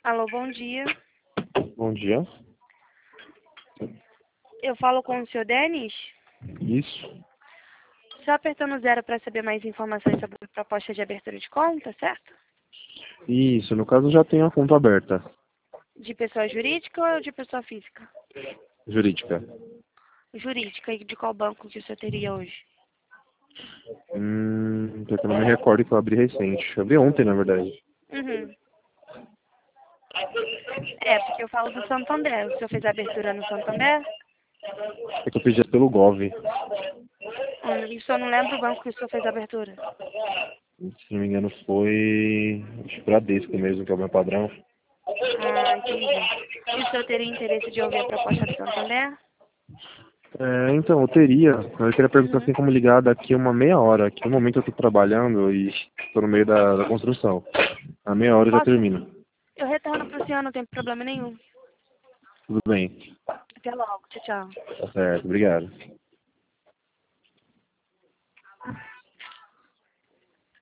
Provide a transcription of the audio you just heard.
Alô, bom dia. Bom dia. Eu falo com o senhor Denis? Isso. Só apertando zero para saber mais informações sobre a proposta de abertura de conta, certo? Isso, no caso já tenho a conta aberta. De pessoa jurídica ou de pessoa física? Jurídica. Jurídica. E de qual banco que o senhor teria hoje? Porque eu não me recordo que eu abri recente. Eu abri ontem, na verdade. Uhum. É, porque eu falo do Santander. O senhor fez a abertura no Santander? É que eu pedi pelo Gov. E o senhor não lembra o banco que o senhor fez a abertura? Se não me engano foi... Acho que Bradesco mesmo, que é o meu padrão. Ah, entendi. E o senhor teria interesse de ouvir a proposta do Santander? Então, eu teria. Eu queria perguntar Uhum. assim como ligar daqui uma meia hora. Que no momento eu tô trabalhando e tô no meio da construção. A meia hora eu já Posso? termino. Eu retorno para o senhor, não tem problema nenhum. Tudo bem. Até logo. Tchau, tchau. Tá certo, obrigado.